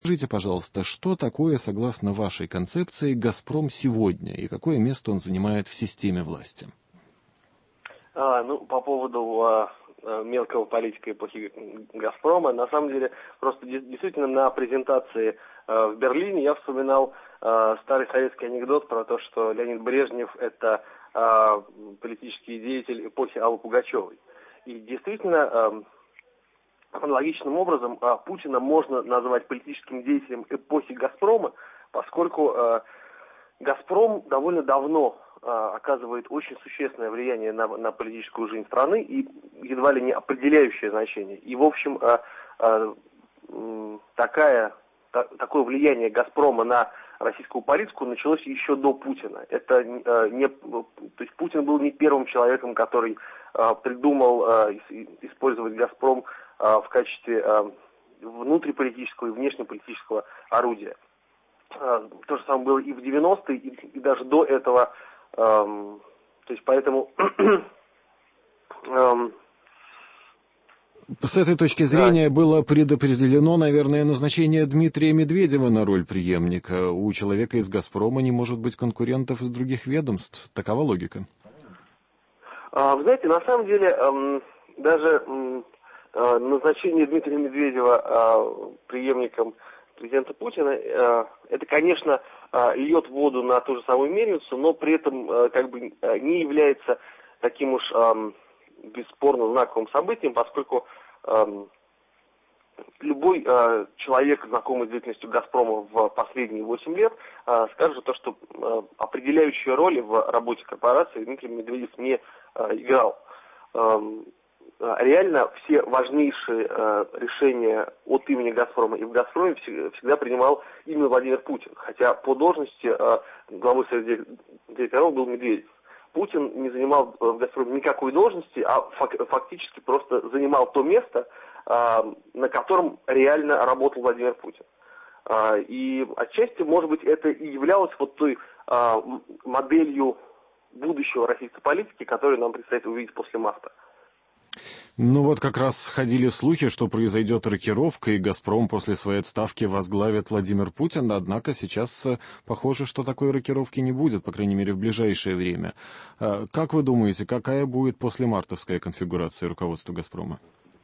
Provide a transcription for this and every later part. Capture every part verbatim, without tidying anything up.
Скажите, пожалуйста, что такое, согласно вашей концепции, «Газпром» сегодня и какое место он занимает в системе власти? А, ну, по поводу а, а, мелкого политика эпохи «Газпрома», на самом деле, просто действительно на презентации а, в Берлине я вспоминал а, старый советский анекдот про то, что Леонид Брежнев – это а, политический деятель эпохи Аллы Пугачевой. И действительно, а, аналогичным образом а, Путина можно назвать политическим деятелем эпохи «Газпрома», поскольку а, «Газпром» довольно давно а, оказывает очень существенное влияние на, на политическую жизнь страны и едва ли не определяющее значение. И, в общем, а, а, такая, та, такое влияние «Газпрома» на российскую политику началось еще до Путина. Это а, не, то есть Путин был не первым человеком, который а, придумал а, использовать «Газпром» а, в качестве а, внутриполитического и внешнеполитического орудия. То же самое было и в девяностые, и, и даже до этого. Эм, то есть поэтому... эм, С этой точки зрения да. было предопределено, наверное, назначение Дмитрия Медведева на роль преемника. У человека из «Газпрома» не может быть конкурентов из других ведомств. Такова логика. А, вы знаете, на самом деле, эм, даже эм, э, назначение Дмитрия Медведева э, преемником президента Путина, э, это, конечно, э, льет воду на ту же самую мельницу, но при этом э, как бы э, не является таким уж э, бесспорно знаковым событием, поскольку э, любой э, человек, знакомый с деятельностью «Газпрома» в последние восемь лет, э, скажет то, что э, определяющую роль в работе корпорации Дмитрий Медведев не э, играл. Э, Реально все важнейшие э, решения от имени «Газпрома» и в «Газпроме» всегда принимал именно Владимир Путин. Хотя по должности э, главы Совета директоров был Медведев. Путин не занимал в «Газпроме» никакой должности, а фак фактически просто занимал то место, э, на котором реально работал Владимир Путин. Э, и отчасти, может быть, это и являлось вот той э, моделью будущего российской политики, которую нам предстоит увидеть после марта. Ну вот как раз ходили слухи, что произойдет рокировка, и «Газпром» после своей отставки возглавит Владимир Путин, однако сейчас похоже, что такой рокировки не будет, по крайней мере, в ближайшее время. Как вы думаете, какая будет послемартовская конфигурация руководства «Газпрома»?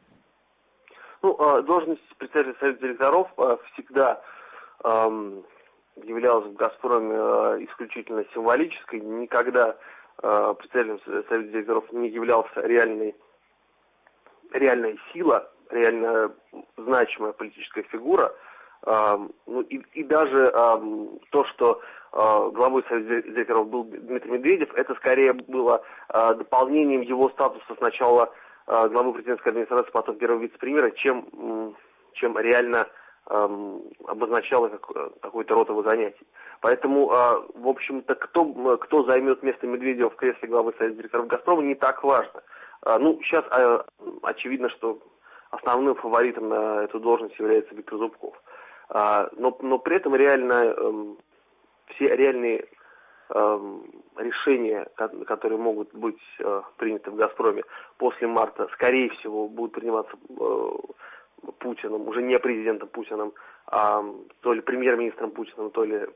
Ну, должность председателя Совета директоров всегда эм, являлась в «Газпроме» исключительно символической. Никогда э, председателем Совета директоров не являлся реальный реальная сила, реально значимая политическая фигура, э, ну, и, и даже э, то, что э, главой Совета директоров был Дмитрий Медведев, это скорее было э, дополнением его статуса сначала э, главы президентской администрации, потом первого вице-премьера, чем, э, чем реально э, обозначало как, какой-то род его занятий. Поэтому, э, в общем-то, кто, кто займет место Медведева в кресле главы Совета директоров «Газпрома», не так важно. Ну, сейчас э, очевидно, что основным фаворитом на эту должность является Виктор Зубков. А, но, но при этом реально э, все реальные э, решения, которые могут быть э, приняты в «Газпроме» после марта, скорее всего, будут приниматься э, Путиным, уже не президентом Путиным, а то ли премьер-министром Путиным, то ли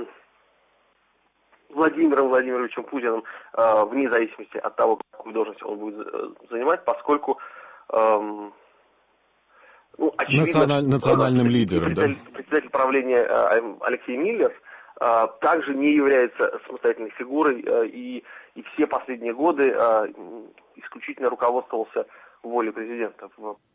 Владимиром Владимировичем Путиным, э, вне зависимости от того, какую должность он будет занимать, поскольку э, ну, очевидно, Националь... национальным что, лидером, председатель, да? председатель правления э, Алексей Миллер э, также не является самостоятельной фигурой, э, и, и все последние годы э, исключительно руководствовался волей президента.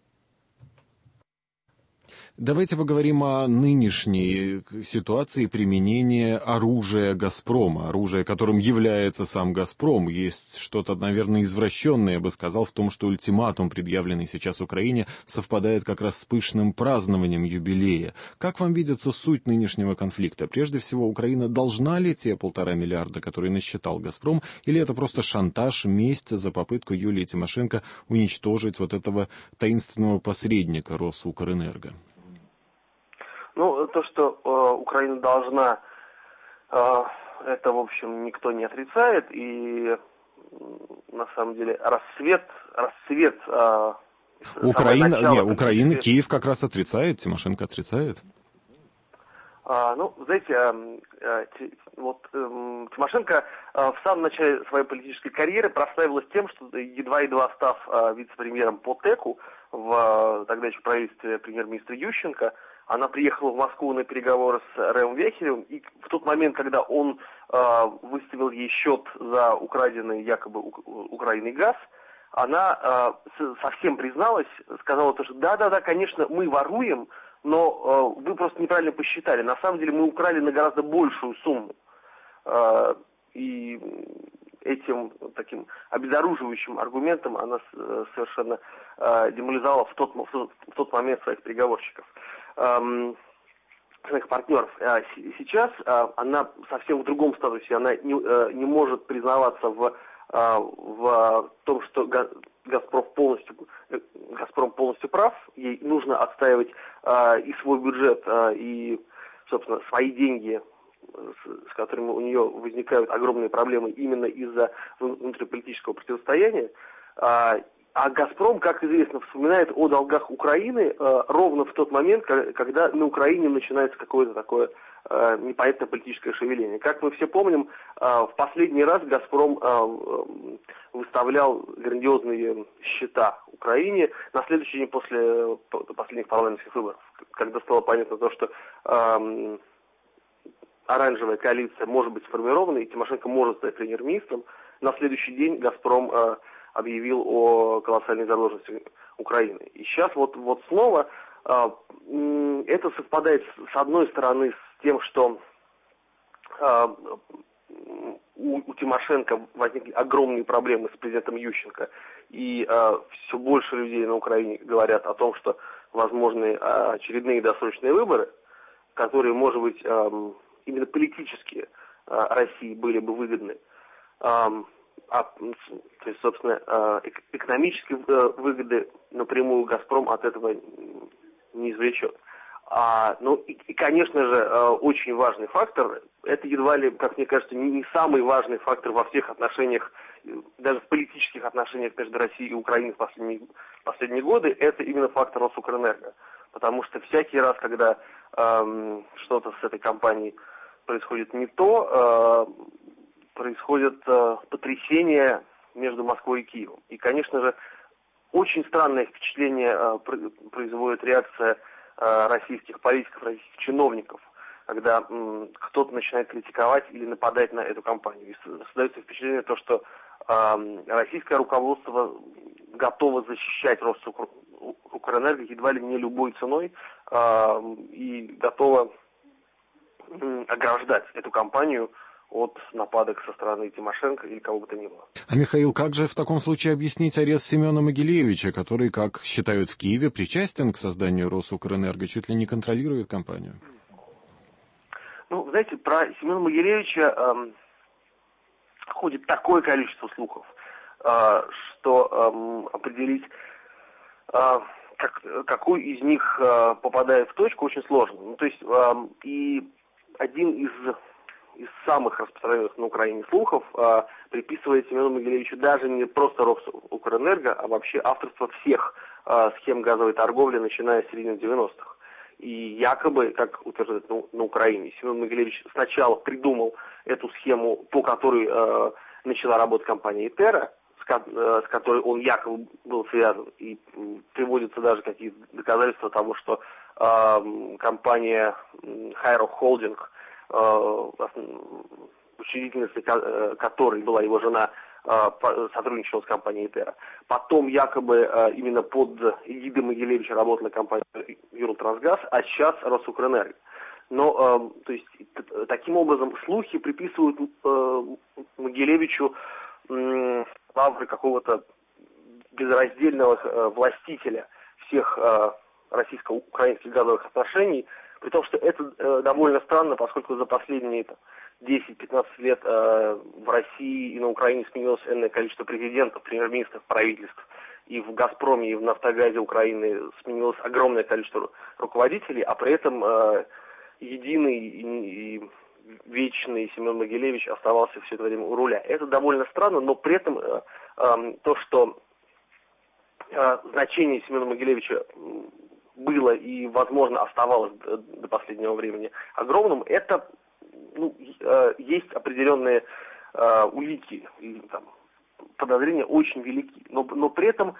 Давайте поговорим о нынешней ситуации применения оружия «Газпрома», оружия, которым является сам «Газпром». Есть что-то, наверное, извращенное, я бы сказал, в том, что ультиматум, предъявленный сейчас Украине, совпадает как раз с пышным празднованием юбилея. Как вам видится суть нынешнего конфликта? Прежде всего, Украина должна ли те полтора миллиарда, которые насчитал «Газпром», или это просто шантаж, месть за попытку Юлии Тимошенко уничтожить вот этого таинственного посредника Росукрэнерго? Ну, то, что э, Украина должна, э, это, в общем, никто не отрицает, и на самом деле расцвет, расцвет э, Украина, начало, не, Украина, Киев как раз отрицает, Тимошенко отрицает. А, ну, знаете, а, а, т, вот а, Тимошенко а, в самом начале своей политической карьеры прославилась тем, что едва-едва став а, вице-премьером по ТЭКу в а, тогда еще правительстве премьер-министра Ющенко, она приехала в Москву на переговоры с Рэем Вехелевым, и в тот момент, когда он а, выставил ей счет за украденный якобы Украиной газ, она э, совсем призналась, сказала, что да-да-да, конечно, мы воруем, но э, вы просто неправильно посчитали. На самом деле мы украли на гораздо большую сумму. Э, и этим таким обезоруживающим аргументом она э, совершенно э, деморализовала в тот, в тот момент своих переговорщиков, э, своих партнеров. А сейчас э, она совсем в другом статусе, она не, э, не может признаваться в в том, что Газпром полностью, Газпром полностью прав, ей нужно отстаивать а, и свой бюджет, а, и, собственно, свои деньги, с, с которыми у нее возникают огромные проблемы именно из-за внутриполитического противостояния. А, а Газпром, как известно, вспоминает о долгах Украины а, ровно в тот момент, когда на Украине начинается какое-то такое а, непонятное политическое шевеление. Как мы все помним, а, в последний раз Газпром а, выставлял грандиозные счета Украине на следующий день после последних парламентских выборов, когда стало понятно то, что а, оранжевая коалиция может быть сформирована, и Тимошенко может стать премьер-министром. На следующий день Газпром а, объявил о колоссальной задолженности Украины. И сейчас вот, вот снова э, это совпадает с одной стороны с тем, что э, у, у Тимошенко возникли огромные проблемы с президентом Ющенко, и э, все больше людей на Украине говорят о том, что возможны очередные досрочные выборы, которые, может быть, э, именно политически э, России были бы выгодны. Э, А, то есть, собственно, экономические выгоды напрямую «Газпром» от этого не извлечет. А, ну и, и, конечно же, очень важный фактор, это едва ли, как мне кажется, не самый важный фактор во всех отношениях, даже в политических отношениях между Россией и Украиной в последние, последние годы, это именно фактор Росукрэнерго. Потому что всякий раз, когда эм, что-то с этой компанией происходит не то, э, происходит э, потрясение между Москвой и Киевом. И, конечно же, очень странное впечатление э, производит реакция э, российских политиков, российских чиновников, когда э, кто-то начинает критиковать или нападать на эту компанию. И создается впечатление, то, что э, российское руководство готово защищать Росукрэнерго едва ли не любой ценой э, и готово э, ограждать эту компанию от нападок со стороны Тимошенко или кого бы то ни было. А, Михаил, как же в таком случае объяснить арест Семена Могилевича, который, как считают в Киеве, причастен к созданию Росукрэнерго, чуть ли не контролирует компанию? Ну, знаете, про Семена Могилевича эм, ходит такое количество слухов, э, что эм, определить, э, как, какой из них э, попадает в точку, очень сложно. Ну, то есть, э, и один из... из самых распространенных на Украине слухов а, приписывает Семену Могилевичу даже не просто Росукрэнерго, а вообще авторство всех а, схем газовой торговли, начиная с середины девяностых. И якобы, как утверждают на, на Украине, Семен Могилевич сначала придумал эту схему, по которой а, начала работать компания «Итера», с, ко а, с которой он якобы был связан. И м, приводятся даже какие-то доказательства того, что а, компания Хайрох Холдинг, учредительницей которой была его жена, сотрудничала с компанией «Итера». Потом якобы именно под эгидой Могилевича работала компания «Юртрансгаз», а сейчас Росукрэнерго. Но, то есть, таким образом, слухи приписывают Могилевичу лавры какого-то безраздельного властителя всех российско-украинских газовых отношений, при том, что это э, довольно странно, поскольку за последние десять-пятнадцать лет э, в России и на Украине сменилось энное количество президентов, премьер-министров, правительств. И в «Газпроме», и в «Нафтогазе» Украины сменилось огромное количество руководителей, а при этом э, единый и, и вечный Семен Могилевич оставался все это время у руля. Это довольно странно, но при этом э, э, то, что э, значение Семена Могилевича было и, возможно, оставалось до последнего времени огромным, это ну, есть определенные улики, и, там, подозрения очень велики. Но, но при этом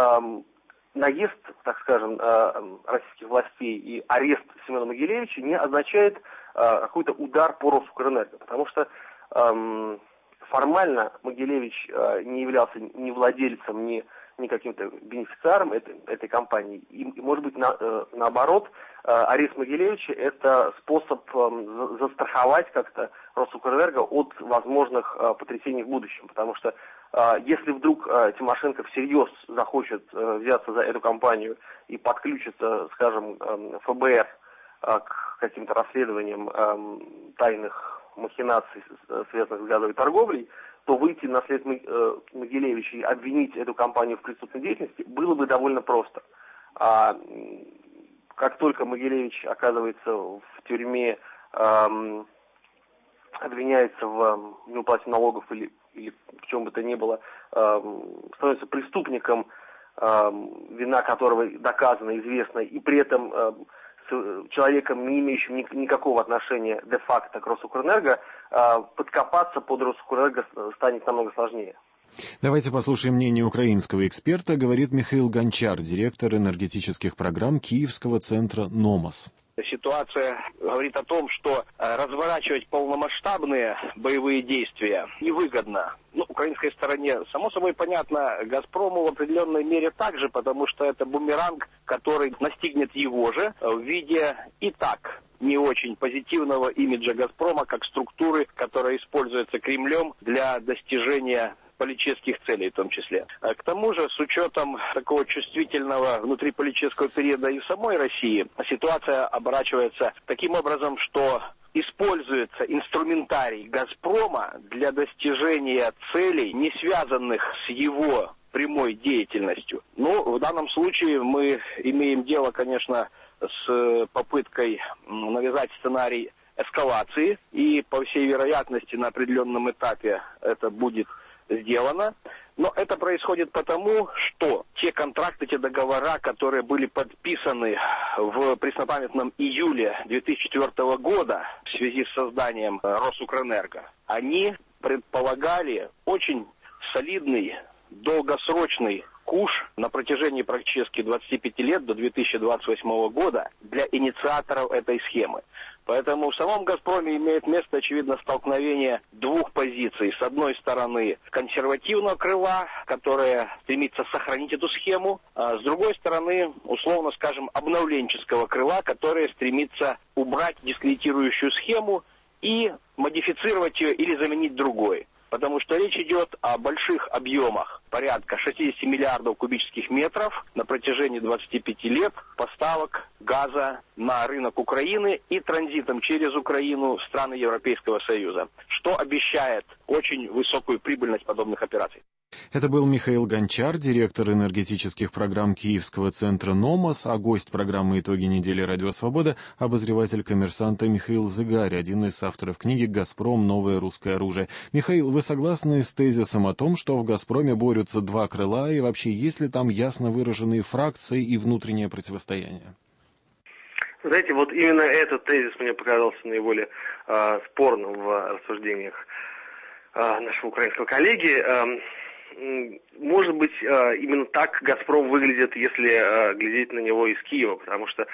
наезд, так скажем, российских властей и арест Семена Могилевича не означает какой-то удар по Росукрэнерго, потому что эм, формально Могилевич э, не являлся ни владельцем, ни, ни каким-то бенефициаром этой, этой компании. И, и может быть, на, э, наоборот, э, арест Могилевича – это способ э, застраховать как-то Росукрэнерго от возможных э, потрясений в будущем, потому что э, если вдруг э, Тимошенко всерьез захочет э, взяться за эту компанию и подключится, скажем, э, эф бэ эр к каким-то расследованиям э, тайных махинаций, связанных с газовой торговлей, то выйти на след э, Могилевича и обвинить эту компанию в преступной деятельности было бы довольно просто. А как только Могилевич оказывается в тюрьме, э, обвиняется в неуплате налогов или, или в чем бы то ни было, э, становится преступником, э, вина которого доказана, известна, и при этом э, с человеком, не имеющим ни, никакого отношения де-факто к Росукрэнерго, э, подкопаться под Росукрэнерго станет намного сложнее. Давайте послушаем мнение украинского эксперта, говорит Михаил Гончар, директор энергетических программ Киевского центра «Номос». Ситуация говорит о том, что разворачивать полномасштабные боевые действия невыгодно. Ну, украинской стороне, само собой понятно, «Газпрому» в определенной мере также, потому что это бумеранг, который настигнет его же в виде и так не очень позитивного имиджа «Газпрома» как структуры, которая используется Кремлем для достижения политических целей в том числе. К тому же, с учетом такого чувствительного внутриполитического периода и в самой России, ситуация оборачивается таким образом, что используется инструментарий «Газпрома» для достижения целей, не связанных с его прямой деятельностью. Но в данном случае мы имеем дело, конечно, с попыткой навязать сценарий эскалации, и по всей вероятности на определенном этапе это будет сделано, но это происходит потому, что те контракты, те договора, которые были подписаны в преснопамятном июле две тысячи четвёртого года в связи с созданием Росукрэнерго, они предполагали очень солидный, долгосрочный куш на протяжении практически двадцати пяти лет до две тысячи двадцать восьмого года для инициаторов этой схемы. Поэтому в самом «Газпроме» имеет место, очевидно, столкновение двух позиций. С одной стороны, консервативного крыла, которое стремится сохранить эту схему, а с другой стороны, условно скажем, обновленческого крыла, которое стремится убрать дискредитирующую схему и модифицировать ее или заменить другой. Потому что речь идет о больших объемах, порядка шестидесяти миллиардов кубических метров на протяжении двадцати пяти лет поставок газа на рынок Украины и транзитом через Украину в страны Европейского Союза, что обещает очень высокую прибыльность подобных операций. Это был Михаил Гончар, директор энергетических программ Киевского центра «Номос», а гость программы «Итоги недели. Радио Свобода» — обозреватель «Коммерсанта» Михаил Зыгарь, один из авторов книги «Газпром. Новое русское оружие». Михаил, вы согласны с тезисом о том, что в «Газпроме» борются два крыла, и вообще есть ли там ясно выраженные фракции и внутреннее противостояние? Знаете, вот именно этот тезис мне показался наиболее э, спорным в рассуждениях э, нашего украинского коллеги. Э, Может быть, именно так «Газпром» выглядит, если глядеть на него из Киева, потому что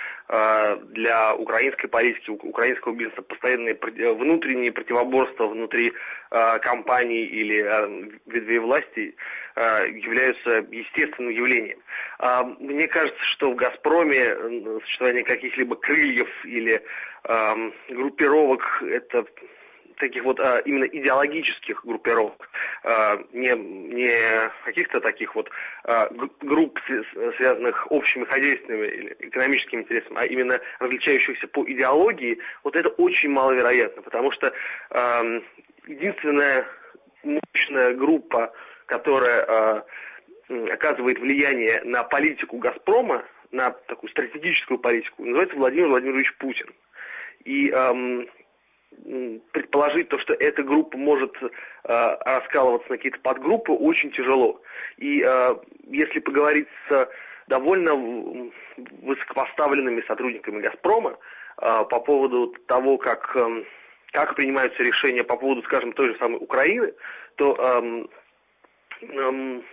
для украинской политики, украинского бизнеса постоянные внутренние противоборства внутри компаний или ветвей власти являются естественным явлением. Мне кажется, что в «Газпроме» существование каких-либо крыльев или группировок – это таких вот а, именно идеологических группировок, а, не, не каких-то таких вот а, групп, связанных общими хозяйственными или экономическими интересами, а именно различающихся по идеологии, вот это очень маловероятно, потому что а, единственная мощная группа, которая а, оказывает влияние на политику «Газпрома», на такую стратегическую политику, называется Владимир Владимирович Путин. И а, предположить то, что эта группа может э, раскалываться на какие-то подгруппы, очень тяжело. И э, если поговорить с довольно высокопоставленными сотрудниками «Газпрома» по поводу того, как, как принимаются решения по поводу, скажем, той же самой Украины, то эм, эм,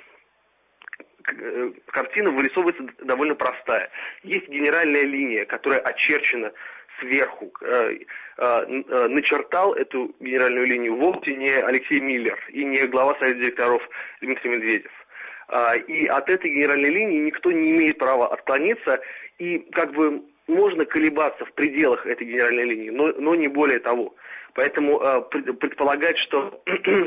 картина вырисовывается довольно простая. Есть генеральная линия, которая очерчена сверху. Э, э, начертал эту генеральную линию вовсе не Алексей Миллер и не глава Совета директоров Дмитрий Медведев. Э, и от этой генеральной линии никто не имеет права отклониться, и как бы можно колебаться в пределах этой генеральной линии, но, но не более того. Поэтому э, предполагать, что,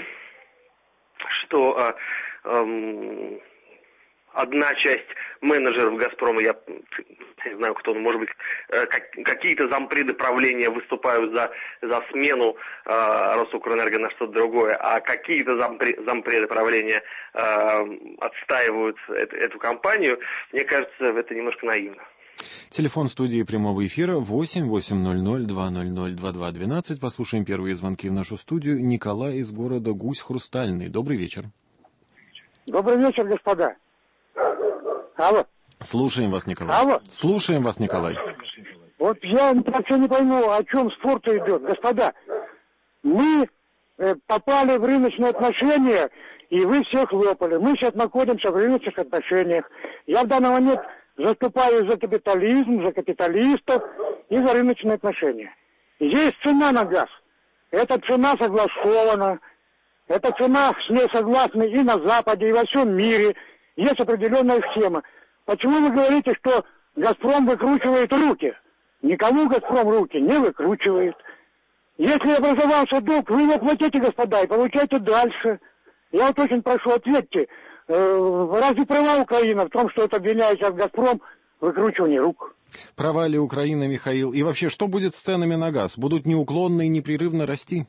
что э, э, одна часть менеджеров «Газпрома», я не знаю, кто, может быть, какие-то зампреды правления выступают за, за смену э, Росукрэнерго на что-то другое, а какие-то зампреды, зампреды правления э, отстаивают эту, эту компанию, мне кажется, это немножко наивно. Телефон студии прямого эфира восемь восемьсот два ноль ноль два два двенадцать. Послушаем первые звонки в нашу студию. Николай из города Гусь Хрустальный. Добрый вечер. Добрый вечер, господа. Алло. Слушаем вас, Николай. Алло. Слушаем вас, Николай. Вот я вообще не пойму, о чем спор-то идет. Господа, мы э, попали в рыночные отношения, и вы все хлопали. Мы сейчас находимся в рыночных отношениях. Я в данный момент заступаю за капитализм, за капиталистов и за рыночные отношения. Есть цена на газ. Эта цена согласована. Эта цена с ней согласны и на Западе, и во всем мире. Есть определенная схема. Почему вы говорите, что «Газпром» выкручивает руки? Никому «Газпром» руки не выкручивает. Если образовался долг, вы его платите, господа, и получайте дальше. Я вот очень прошу, ответьте, э, разве права Украина в том, что это обвиняет сейчас «Газпром» в выкручивании рук? Права ли Украина, Михаил? И вообще, что будет с ценами на газ? Будут неуклонно и непрерывно расти?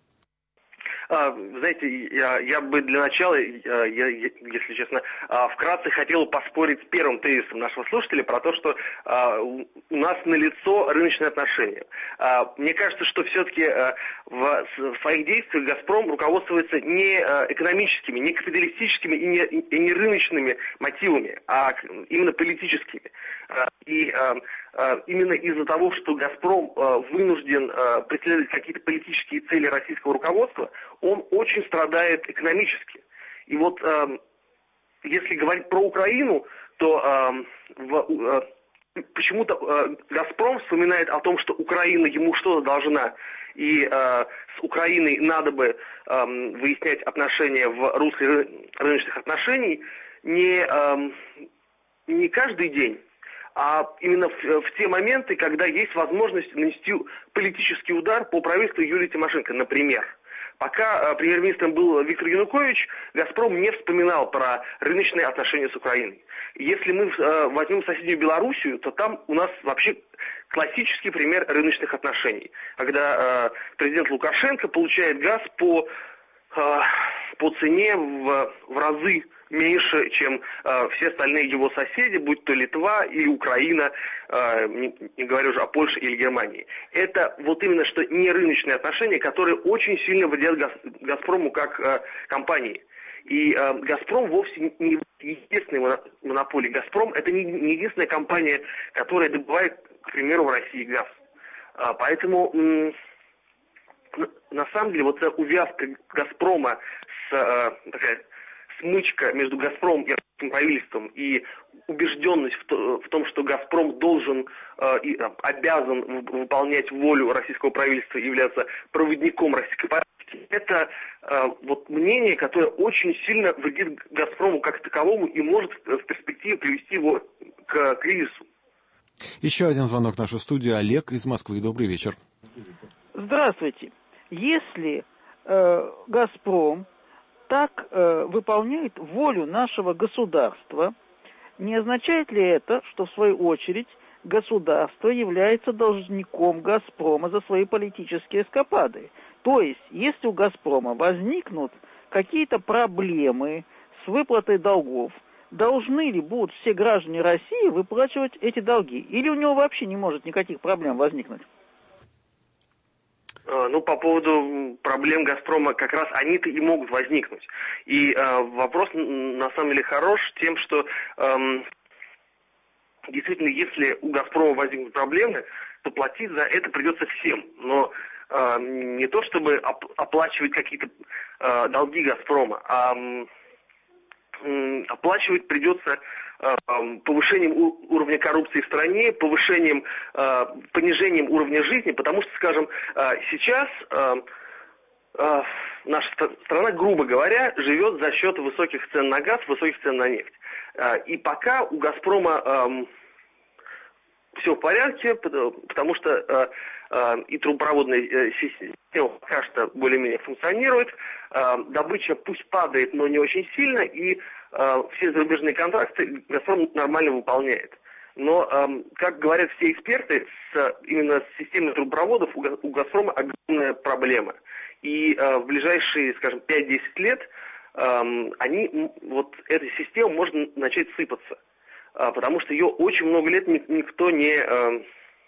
А, знаете, я, я бы для начала, я, я, если честно, вкратце хотел поспорить с первым тезисом нашего слушателя про то, что а, у нас налицо рыночные отношения. А, мне кажется, что все-таки а, в, в своих действиях «Газпром» руководствуется не а, экономическими, не капиталистическими и не, и не рыночными мотивами, а именно политическими. А, и а, а, именно из-за того, что «Газпром» а, вынужден а, преследовать какие-то политические цели российского руководства, он очень страдает экономически. И вот э, если говорить про Украину, то э, в, э, почему-то э, «Газпром» вспоминает о том, что Украина ему что-то должна, и э, с Украиной надо бы э, выяснять отношения в русле ры- рыночных отношений не, э, не каждый день, а именно в, в те моменты, когда есть возможность нанести политический удар по правительству Юлии Тимошенко, например. Пока премьер-министром был Виктор Янукович, «Газпром» не вспоминал про рыночные отношения с Украиной. Если мы э, возьмем соседнюю Белоруссию, то там у нас вообще классический пример рыночных отношений. Когда э, президент Лукашенко получает газ по, э, по цене в, в разы меньше, чем э, все остальные его соседи, будь то Литва или Украина, э, не, не говоря уже о Польше или Германии. Это вот именно что не рыночные отношения, которые очень сильно вредят Газ, «Газпрому» как э, компании. И э, «Газпром» вовсе не единственная монополия. «Газпром» — это не, не единственная компания, которая добывает, к примеру, в России газ. А, поэтому м- на самом деле вот эта увязка «Газпрома» с э, такая смычка между «Газпромом» и российским правительством и убежденность в, то, в том, что «Газпром» должен э, и э, обязан выполнять волю российского правительства и являться проводником российской политики, это э, вот мнение, которое очень сильно вредит «Газпрому» как таковому и может в перспективе привести его к кризису. Еще один звонок в нашу студию. Олег из Москвы. Добрый вечер. Здравствуйте. Если э, «Газпром» так э, выполняет волю нашего государства, не означает ли это, что в свою очередь государство является должником «Газпрома» за свои политические эскапады? То есть, если у «Газпрома» возникнут какие-то проблемы с выплатой долгов, должны ли будут все граждане России выплачивать эти долги? Или у него вообще не может никаких проблем возникнуть? Ну, по поводу проблем «Газпрома», как раз они-то и могут возникнуть. И э, вопрос, на самом деле, хорош тем, что э, действительно, если у «Газпрома» возникнут проблемы, то платить за это придется всем. Но э, не то, чтобы оп- оплачивать какие-то э, долги «Газпрома», а э, оплачивать придется э, повышением у- уровня коррупции в стране, повышением, э, понижением уровня жизни, потому что, скажем, э, сейчас э, э, наша ст- страна, грубо говоря, живет за счет высоких цен на газ, высоких цен на нефть. Э, и пока у «Газпрома» э, все в порядке, потому что э, э, и трубопроводная э, система пока что более-менее функционирует. Э, добыча пусть падает, но не очень сильно, и э, все зарубежные контракты «Газпром» нормально выполняет. Но, э, как говорят все эксперты, с, именно с системой трубопроводов у, у «Газпрома» огромная проблема. И э, в ближайшие, скажем, пять-десять лет э, они, вот эта система может начать сыпаться. Потому что ее очень много лет никто не, э,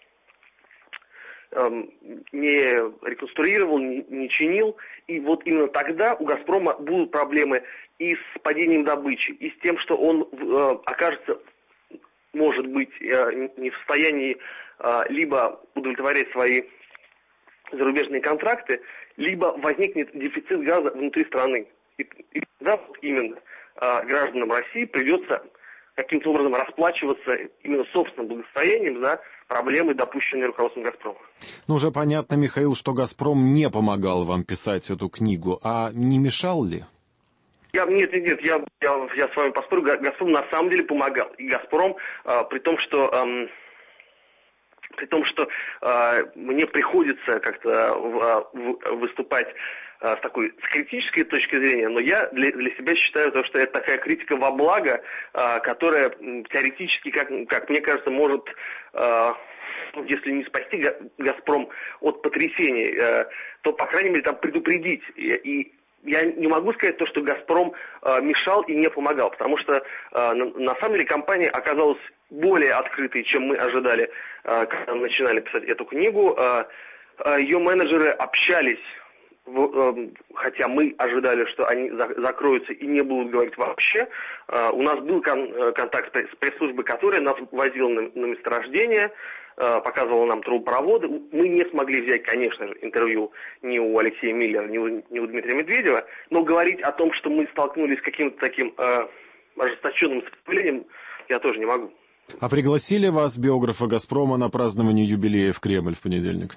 э, не реконструировал, не, не чинил. И вот именно тогда у «Газпрома» будут проблемы и с падением добычи, и с тем, что он э, окажется, может быть, э, не в состоянии э, либо удовлетворять свои зарубежные контракты, либо возникнет дефицит газа внутри страны. И, и тогда вот именно э, гражданам России придется каким-то образом расплачиваться именно собственным благосостоянием за проблемы, допущенные руководством «Газпрома». Ну, уже понятно, Михаил, что «Газпром» не помогал вам писать эту книгу, а не мешал ли? Я, нет, нет, нет, я, я, я с вами поспорю, «Газпром» на самом деле помогал. И «Газпром», э, при том, что... Э, при том, что э, мне приходится как-то э, в, выступать э, с такой с критической точки зрения, но я для, для себя считаю, то, что это такая критика во благо, э, которая теоретически, как, как мне кажется, может, э, если не спасти «Газпром» от потрясений, э, то, по крайней мере, там предупредить. И, и я не могу сказать то, что «Газпром» э, мешал и не помогал, потому что э, на, на самом деле компания оказалась более открытой, чем мы ожидали, э, когда начинали писать эту книгу. Э, э, ее менеджеры общались, в, э, хотя мы ожидали, что они за, закроются и не будут говорить вообще. Э, у нас был кон, контакт с пресс-службой, которая нас возила на, на месторождение, э, показывала нам трубопроводы. Мы не смогли взять, конечно же, интервью ни у Алексея Миллера, ни у, ни у Дмитрия Медведева, но говорить о том, что мы столкнулись с каким-то таким э, ожесточенным сопротивлением, я тоже не могу. А пригласили вас, биографа «Газпрома», на празднование юбилея в Кремль в понедельник?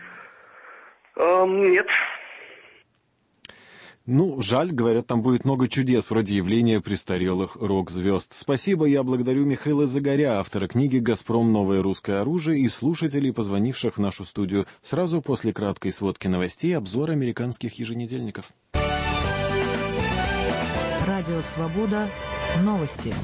Эм, нет. Ну, жаль, говорят, там будет много чудес, вроде явления престарелых рок-звезд. Спасибо, я благодарю Михаила Загоря, автора книги «Газпром. Новое русское оружие», и слушателей, позвонивших в нашу студию. Сразу после краткой сводки новостей обзор американских еженедельников. Радио «Свобода». Новости.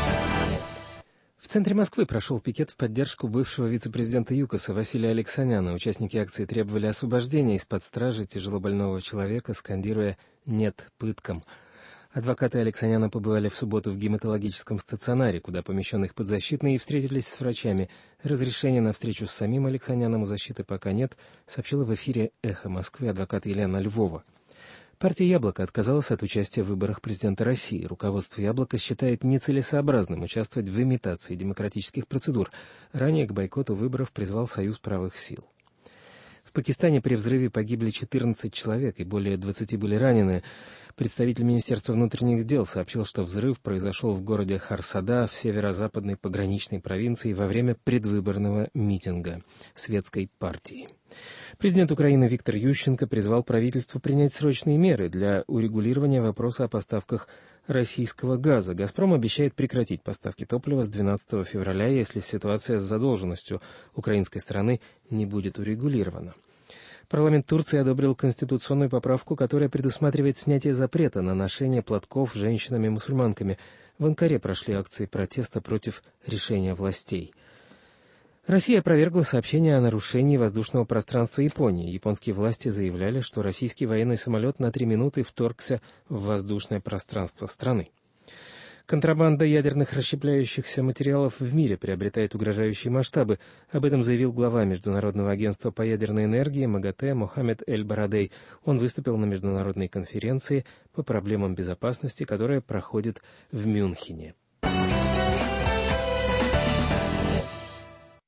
В центре Москвы прошел пикет в поддержку бывшего вице-президента ЮКОСа Василия Алексаняна. Участники акции требовали освобождения из-под стражи тяжелобольного человека, скандируя «нет пыткам». Адвокаты Алексаняна побывали в субботу в гематологическом стационаре, куда помещен их подзащитный, и встретились с врачами. Разрешения на встречу с самим Алексаняном у защиты пока нет, сообщила в эфире «Эхо Москвы» адвокат Елена Львова. Партия «Яблоко» отказалась от участия в выборах президента России. Руководство «Яблока» считает нецелесообразным участвовать в имитации демократических процедур. Ранее к бойкоту выборов призвал Союз правых сил. В Пакистане при взрыве погибли четырнадцать человек и более двадцати были ранены. Представитель Министерства внутренних дел сообщил, что взрыв произошел в городе Харсада в северо-западной пограничной провинции во время предвыборного митинга светской партии. Президент Украины Виктор Ющенко призвал правительство принять срочные меры для урегулирования вопроса о поставках российского газа. «Газпром» обещает прекратить поставки топлива с двенадцатого февраля, если ситуация с задолженностью украинской стороны не будет урегулирована. Парламент Турции одобрил конституционную поправку, которая предусматривает снятие запрета на ношение платков женщинами-мусульманками. В Анкаре прошли акции протеста против решения властей. Россия опровергла сообщение о нарушении воздушного пространства Японии. Японские власти заявляли, что российский военный самолет на три минуты вторгся в воздушное пространство страны. Контрабанда ядерных расщепляющихся материалов в мире приобретает угрожающие масштабы. Об этом заявил глава Международного агентства по ядерной энергии МАГАТЭ Мохаммед Эль-Барадей. Он выступил на международной конференции по проблемам безопасности, которая проходит в Мюнхене.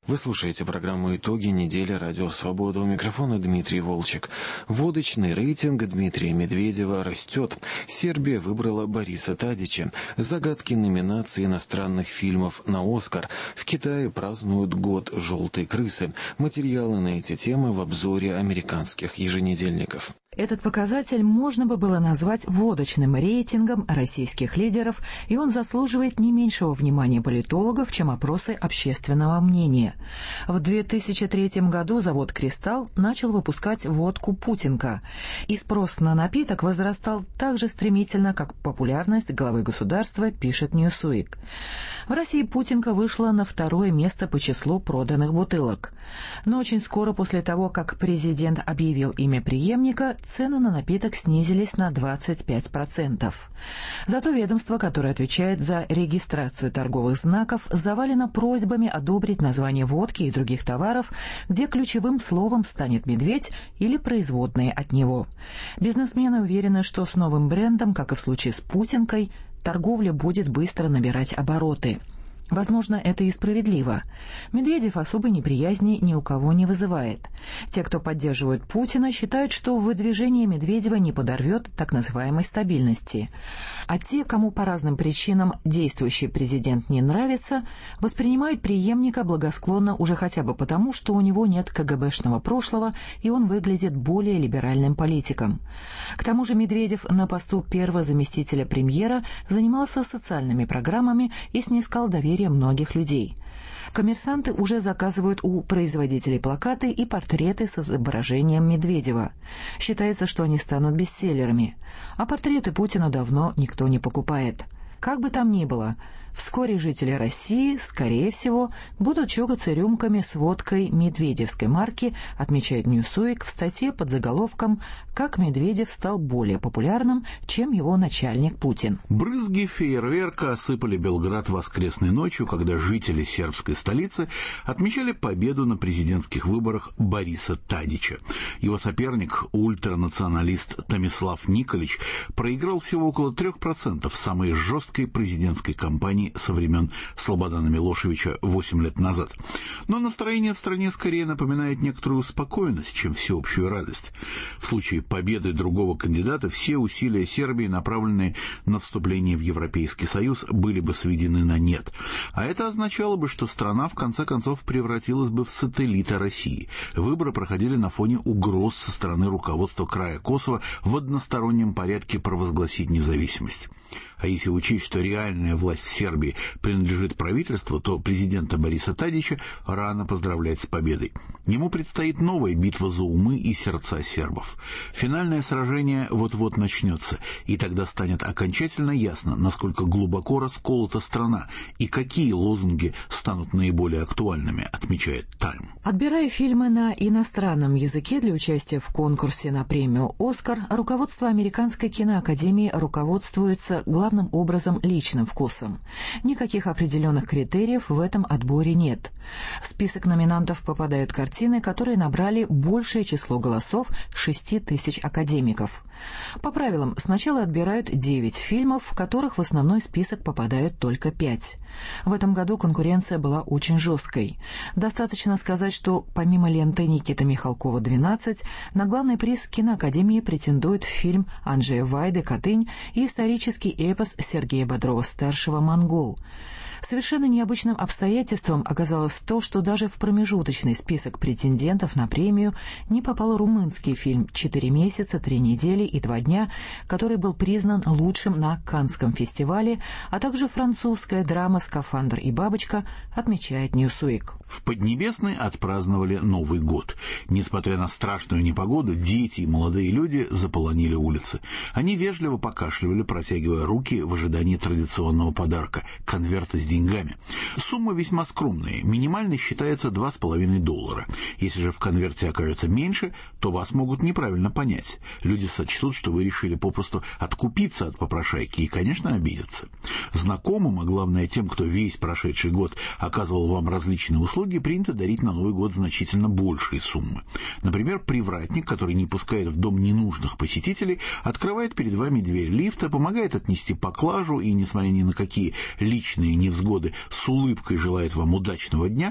Вы слушаете программу «Итоги недели. Радио Свобода». У микрофона Дмитрий Волчек. Водочный рейтинг Дмитрия Медведева растет. Сербия выбрала Бориса Тадича. Загадки номинации иностранных фильмов на «Оскар». В Китае празднуют год желтой крысы. Материалы на эти темы в обзоре американских еженедельников. Этот показатель можно бы было назвать водочным рейтингом российских лидеров, и он заслуживает не меньшего внимания политологов, чем опросы общественного мнения. В две тысячи третьем году завод «Кристалл» начал выпускать водку «Путинка», и спрос на напиток возрастал так же стремительно, как популярность главы государства, пишет Newsweek. В России «Путинка» вышла на второе место по числу проданных бутылок. Но очень скоро после того, как президент объявил имя преемника, цены на напиток снизились на двадцать пять процентов. Зато ведомство, которое отвечает за регистрацию торговых знаков, завалено просьбами одобрить название водки и других товаров, где ключевым словом станет «медведь» или производные от него. Бизнесмены уверены, что с новым брендом, как и в случае с «Путинкой», торговля будет быстро набирать обороты. Возможно, это и справедливо. Медведев особой неприязни ни у кого не вызывает. Те, кто поддерживает Путина, считают, что выдвижение Медведева не подорвет так называемой стабильности. А те, кому по разным причинам действующий президент не нравится, воспринимают преемника благосклонно уже хотя бы потому, что у него нет КГБшного прошлого, и он выглядит более либеральным политиком. К тому же Медведев на посту первого заместителя премьера занимался социальными программами и снискал доверие многих людей. Коммерсанты уже заказывают у производителей плакаты и портреты с изображением Медведева. Считается, что они станут бестселлерами. А портреты Путина давно никто не покупает. Как бы там ни было, вскоре жители России, скорее всего, будут чокаться рюмками с водкой медведевской марки, отмечает Newsweek в статье под заголовком «Как Медведев стал более популярным, чем его начальник Путин». Брызги фейерверка осыпали Белград воскресной ночью, когда жители сербской столицы отмечали победу на президентских выборах Бориса Тадича. Его соперник, ультранационалист Томислав Николич, проиграл всего около трех процентов самой жесткой президентской кампании со времен Слободана Милошевича восемь лет назад. Но настроение в стране скорее напоминает некоторую спокойность, чем всеобщую радость. В случае победы другого кандидата все усилия Сербии, направленные на вступление в Европейский Союз, были бы сведены на нет. А это означало бы, что страна в конце концов превратилась бы в сателлита России. Выборы проходили на фоне угроз со стороны руководства края Косово в одностороннем порядке провозгласить независимость. А если учесть, что реальная власть в Сербии принадлежит правительству, то президента Бориса Тадича рано поздравлять с победой. Ему предстоит новая битва за умы и сердца сербов. Финальное сражение вот-вот начнется, и тогда станет окончательно ясно, насколько глубоко расколота страна и какие лозунги станут наиболее актуальными, отмечает Time. Отбирая фильмы на иностранном языке для участия в конкурсе на премию «Оскар», руководство Американской киноакадемии руководствуется главным образом личным вкусом. Никаких определенных критериев в этом отборе нет. В список номинантов попадают картины, которые набрали большее число голосов шести тысяч академиков. По правилам, сначала отбирают девять фильмов, в которых в основной список попадают только пять. В этом году конкуренция была очень жесткой. Достаточно сказать, что помимо ленты Никиты Михалкова «двенадцать», на главный приз киноакадемии претендует фильм Анджея Вайды «Катынь» и исторический эпос Сергея Бодрова-старшего «Монгол». Совершенно необычным обстоятельством оказалось то, что даже в промежуточный список претендентов на премию не попал румынский фильм «Четыре месяца, три недели и два дня», который был признан лучшим на Каннском фестивале, а также французская драма «Скафандр и бабочка», отмечает Newsweek. В Поднебесной отпраздновали Новый год. Несмотря на страшную непогоду, дети и молодые люди заполонили улицы. Они вежливо покашливали, протягивая руки в ожидании традиционного подарка – конверта с деньгами. Сумма весьма скромная. Минимальной считается два с половиной доллара. Если же в конверте окажется меньше, то вас могут неправильно понять. Люди сочтут, что вы решили попросту откупиться от попрошайки и, конечно, обидятся. Знакомым, а главное тем, кто весь прошедший год оказывал вам различные услуги, принято дарить на Новый год значительно большие суммы. Например, привратник, который не пускает в дом ненужных посетителей, открывает перед вами дверь лифта, помогает отнести поклажу и, несмотря ни на какие личные невзгоды, с улыбкой желает вам удачного дня,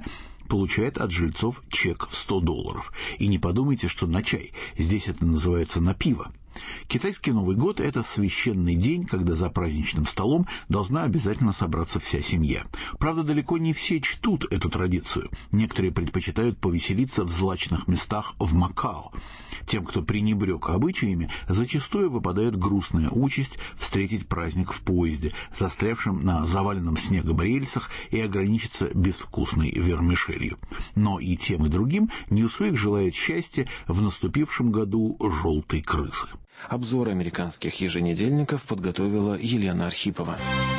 получает от жильцов чек в сто долларов. И не подумайте, что на чай. Здесь это называется на пиво. Китайский Новый год – это священный день, когда за праздничным столом должна обязательно собраться вся семья. Правда, далеко не все чтут эту традицию. Некоторые предпочитают повеселиться в злачных местах в Макао. Тем, кто пренебрег обычаями, зачастую выпадает грустная участь встретить праздник в поезде, застрявшем на заваленном снегом рельсах, и ограничиться безвкусной вермишелью. Но и тем, и другим Newsweek желает счастья в наступившем году желтой крысы. Обзор американских еженедельников подготовила Елена Архипова.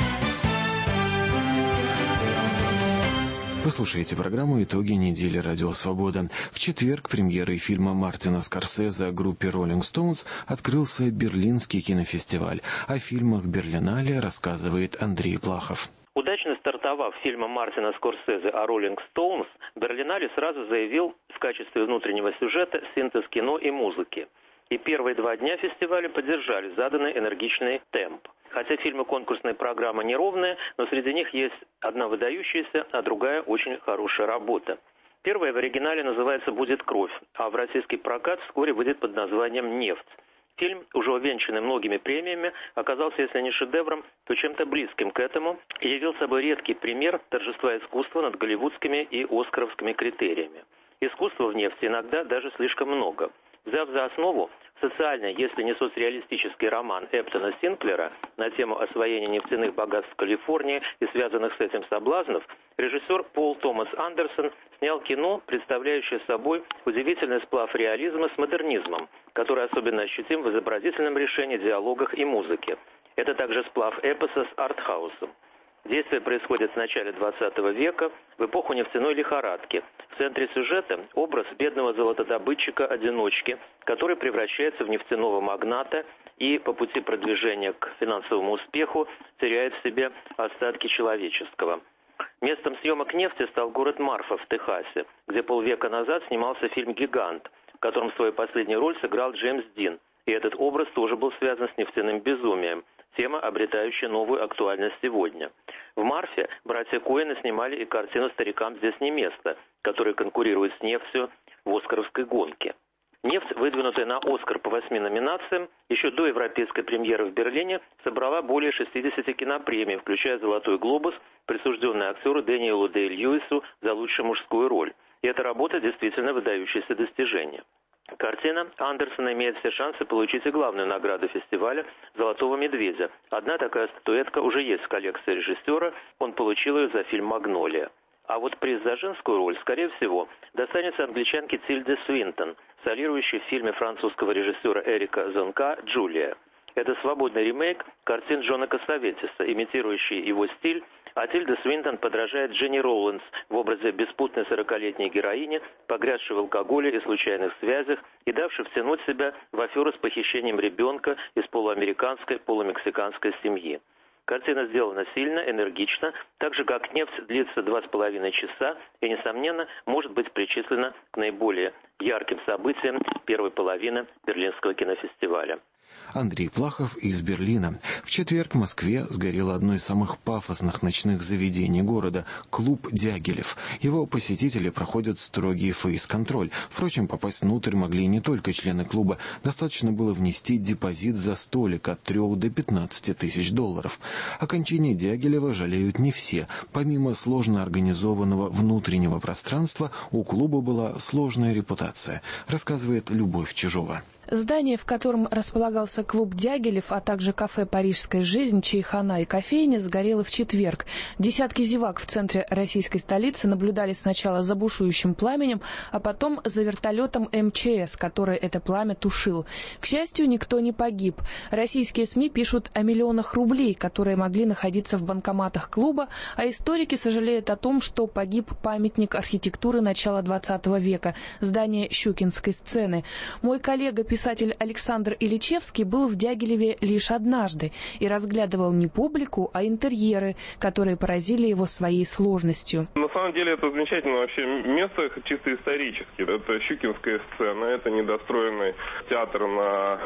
Вы слушаете программу «Итоги недели. Радио Свобода». В четверг премьерой фильма Мартина Скорсезе о группе Rolling Stones открылся Берлинский кинофестиваль. О фильмах Берлинале рассказывает Андрей Плахов. Удачно стартовав фильмом Мартина Скорсезе о Rolling Stones, Берлинале сразу заявил в качестве внутреннего сюжета синтез кино и музыки. И первые два дня фестиваля поддержали заданный энергичный темп. Хотя фильмы конкурсной программы неровные, но среди них есть одна выдающаяся, а другая очень хорошая работа. Первая в оригинале называется «Будет кровь», а в российский прокат вскоре выйдет под названием «Нефть». Фильм, уже увенчанный многими премиями, оказался, если не шедевром, то чем-то близким к этому и явил собой редкий пример торжества искусства над голливудскими и оскаровскими критериями. Искусства в «Нефти» иногда даже слишком много. Взяв за основу социальный, если не соцреалистический роман Эптона Синклера на тему освоения нефтяных богатств Калифорнии и связанных с этим соблазнов, режиссер Пол Томас Андерсон снял кино, представляющее собой удивительный сплав реализма с модернизмом, который особенно ощутим в изобразительном решении, диалогах и музыке. Это также сплав эпоса с артхаусом. Действие происходит в начале двадцатого века, в эпоху нефтяной лихорадки. В центре сюжета образ бедного золотодобытчика-одиночки, который превращается в нефтяного магната и по пути продвижения к финансовому успеху теряет в себе остатки человеческого. Местом съемок «Нефти» стал город Марфа в Техасе, где полвека назад снимался фильм «Гигант», в котором свою последнюю роль сыграл Джеймс Дин. И этот образ тоже был связан с нефтяным безумием. Тема, обретающая новую актуальность сегодня. В «Марфе» братья Коэны снимали и картину «Старикам здесь не место», которая конкурирует с «Нефтью» в оскаровской гонке. «Нефть», выдвинутая на «Оскар» по восьми номинациям, еще до европейской премьеры в Берлине собрала более шестидесяти кинопремий, включая «Золотой глобус», присужденный актеру Дэниелу Дэй-Льюису за лучшую мужскую роль. И эта работа действительно выдающееся достижение. Картина Андерсона имеет все шансы получить и главную награду фестиваля «Золотого медведя». Одна такая статуэтка уже есть в коллекции режиссера, он получил ее за фильм «Магнолия». А вот приз за женскую роль, скорее всего, достанется англичанке Тильде Свинтон, солирующей в фильме французского режиссера Эрика Зонка «Джулия». Это свободный ремейк картин Джона Кассаветиса, имитирующий его стиль, а Тильда Свинтон подражает Дженни Роулинс в образе беспутной сорокалетней героини, погрязшей в алкоголе и случайных связях и давшей втянуть себя в аферу с похищением ребенка из полуамериканской, полумексиканской семьи. Картина сделана сильно, энергично, так же как «Нефть» длится два с половиной часа и, несомненно, может быть причислена к наиболее ярким событиям первой половины Берлинского кинофестиваля. Андрей Плахов из Берлина. В четверг в Москве сгорело одно из самых пафосных ночных заведений города – клуб «Дягилев». Его посетители проходят строгий фейс-контроль. Впрочем, попасть внутрь могли не только члены клуба. Достаточно было внести депозит за столик от трех до пятнадцати тысяч долларов. О кончине Дягилева жалеют не все. Помимо сложно организованного внутреннего пространства, у клуба была сложная репутация, рассказывает Любовь Чижова. Здание, в котором располагался клуб «Дягилев», а также кафе «Парижская жизнь», чайхана и кофейня, сгорело в четверг. Десятки зевак в центре российской столицы наблюдали сначала за бушующим пламенем, а потом за вертолетом эм че эс, который это пламя тушил. К счастью, никто не погиб. Российские СМИ пишут о миллионах рублей, которые могли находиться в банкоматах клуба, а историки сожалеют о том, что погиб памятник архитектуры начала двадцатого века, здание Щукинской сцены. Мой коллега, писатель Писатель Александр Ильичевский был в Дягилеве лишь однажды и разглядывал не публику, а интерьеры, которые поразили его своей сложностью. На самом деле это замечательное вообще место, чисто исторически. Это Щукинская сцена, это недостроенный театр на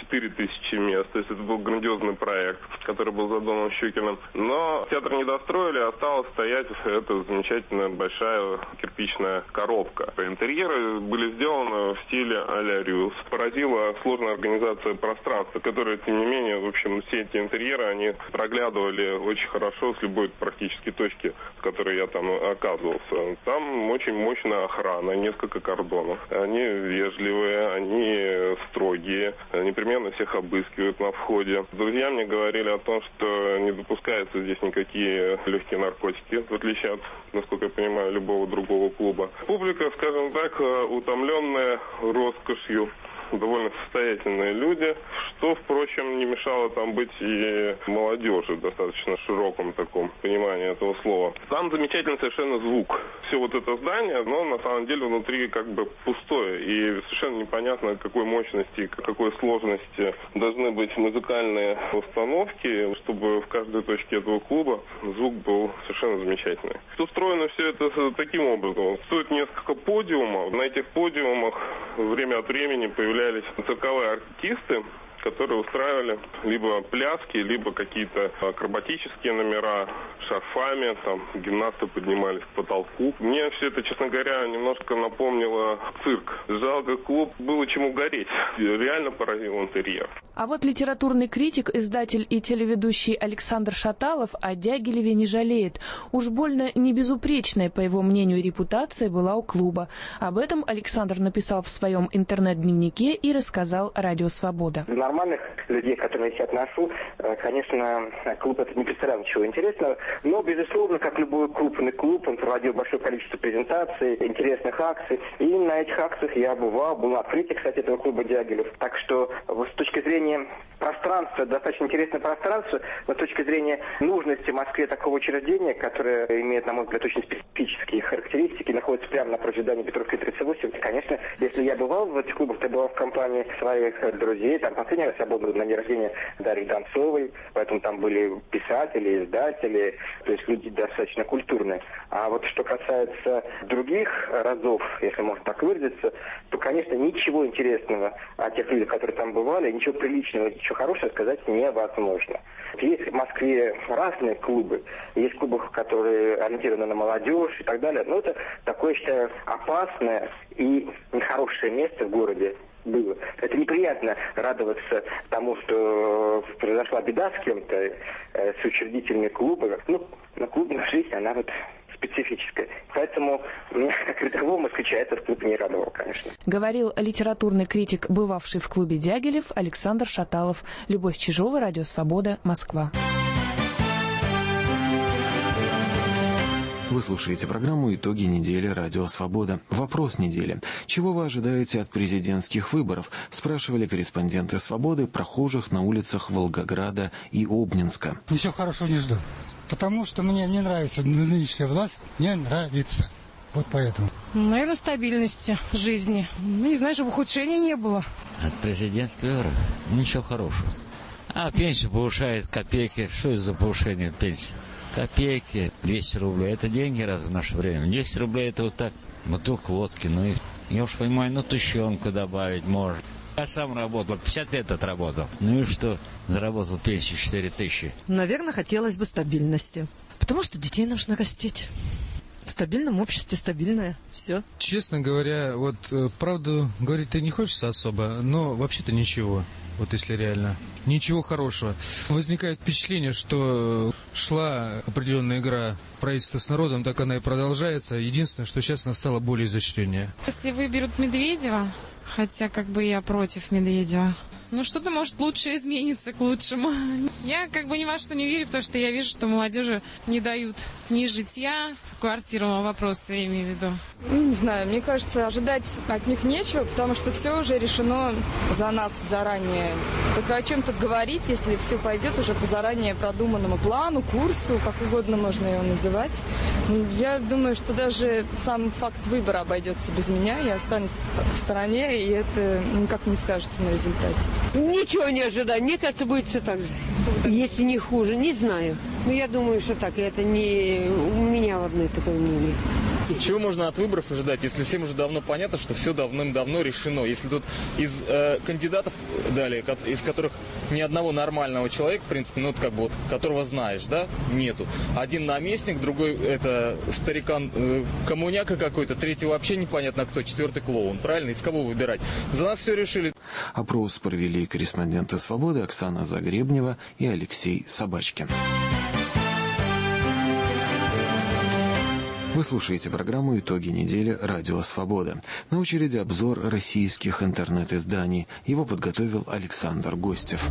четыре тысячи мест. То есть это был грандиозный проект, который был задуман Щукиным. Но театр не достроили, осталась стоять эта замечательная большая кирпичная коробка. Интерьеры были сделаны в стиле а-ля Рюс. Поразила сложная организация пространства, которая, тем не менее, в общем, все эти интерьеры, они проглядывали очень хорошо с любой практически точки, в которой я там оказывался. Там очень мощная охрана, несколько кордонов. Они вежливые, они строгие, непременно всех обыскивают на входе. Друзья мне говорили о том, что не допускаются здесь никакие легкие наркотики, в отличие от, насколько я понимаю, любого другого клуба. Публика, скажем так, утомленная роскошью. Довольно состоятельные люди, что, впрочем, не мешало там быть и молодежи в достаточно широком таком понимании этого слова. Там замечательный совершенно звук. Все вот это здание, но на самом деле внутри как бы пустое. И совершенно непонятно, какой мощности, какой сложности должны быть музыкальные установки, чтобы в каждой точке этого клуба звук был совершенно замечательный. Устроено все это таким образом. Стоит несколько подиумов. На этих подиумах время от времени появляются Появлялись цирковые артисты, которые устраивали либо пляски, либо какие-то акробатические номера шарфами, там гимнасты поднимались к потолку. Мне все это, честно говоря, немножко напомнило цирк. Жалко, клуб было чему гореть. Реально поразил интерьер. А вот литературный критик, издатель и телеведущий Александр Шаталов о Дягилеве не жалеет. Уж больно небезупречная, по его мнению, репутация была у клуба. Об этом Александр написал в своем интернет-дневнике и рассказал Радио Свобода. Нормальных людей, к которым я себя отношу, конечно, клуб это не представлял ничего интересного, но, безусловно, как любой крупный клуб, он проводил большое количество презентаций, интересных акций, и на этих акциях я бывал, был на открытии, кстати, этого клуба Дягилев. Так что, с точки зрения пространства, достаточно интересное пространство, но с точки зрения нужности в Москве такого учреждения, которое имеет, на мой взгляд, очень специфические характеристики, находится прямо напротив здания Петровской тридцать восемь, конечно, если я бывал в этих клубах, то бывал в компании своих друзей, там последний раз я был на день рождения Дарьи Донцовой, поэтому там были писатели, издатели, то есть люди достаточно культурные. А вот что касается других разов, если можно так выразиться, то, конечно, ничего интересного о тех людях, которые там бывали, ничего приличного, ничего хорошего сказать невозможно. Есть в Москве разные клубы, есть клубы, которые ориентированы на молодежь и так далее, но это такое, я считаю, опасное и нехорошее место в городе было. Это неприятно радоваться тому, что произошла беда с кем-то, э, с учредителями клуба. Ну, на клубная жизнь, она вот специфическая. Поэтому меня, как рядового москвича, этот клуб не радовал, конечно. Говорил литературный критик, бывавший в клубе Дягилев, Александр Шаталов. Любовь Чижова, Радио Свобода, Москва. Вы слушаете программу «Итоги недели. Радио Свобода». Вопрос недели. Чего вы ожидаете от президентских выборов? Спрашивали корреспонденты «Свободы» прохожих на улицах Волгограда и Обнинска. Ничего хорошего не жду. Потому что мне не нравится нынешняя власть. Не нравится. Вот поэтому. Наверное, стабильности жизни. Ну, не знаю, чтобы ухудшений не было. От президентских выборов ничего хорошего. А пенсию повышает копейки. Что это за повышение пенсии? Копейки, двести рублей. Это деньги раз в наше время. десять рублей это вот так, бутылка водки. Ну, и, я уж понимаю, ну, тущенку добавить можно. Я сам работал, пятьдесят лет отработал. Ну и что? Заработал пенсию четыре тысячи. Наверное, хотелось бы стабильности. Потому что детей нужно растить. В стабильном обществе стабильное. Все. Честно говоря, вот правду говорить-то не хочется особо, но вообще-то ничего. Вот если реально. Ничего хорошего. Возникает впечатление, что шла определенная игра правительства с народом, так она и продолжается. Единственное, что сейчас она стала более изощреннее. Если выберут Медведева, хотя как бы я против Медведева, ну что-то, может, лучше изменится к лучшему. Я как бы ни во что не верю, потому что я вижу, что молодежи не дают ни житья, квартиру, вопросы я имею в виду. Не знаю, мне кажется, ожидать от них нечего, потому что все уже решено за нас заранее. Так о чем тут говорить, если все пойдет уже по заранее продуманному плану, курсу, как угодно можно его называть. Я думаю, что даже сам факт выбора обойдется без меня, я останусь в стороне, и это никак не скажется на результате. Ничего не ожидаю, мне кажется, будет все так же. Если не хуже, не знаю. Но я думаю, что так, это не у меня одно такое мнение. Чего можно от выборов ожидать, если всем уже давно понятно, что все давным-давно решено? Если тут из э, кандидатов далее, из которых ни одного нормального человека, в принципе, ну, как бы вот, которого знаешь, да, нету. Один наместник, другой это старикан, э, коммуняка какой-то, третий вообще непонятно кто, четвертый клоун. Правильно? Из кого выбирать? За нас все решили. Опрос провели корреспонденты «Свободы» Оксана Загребнева и Алексей Собачкин. Вы слушаете программу «Итоги недели. Радио Свобода». На очереди обзор российских интернет-изданий. Его подготовил Александр Гостев.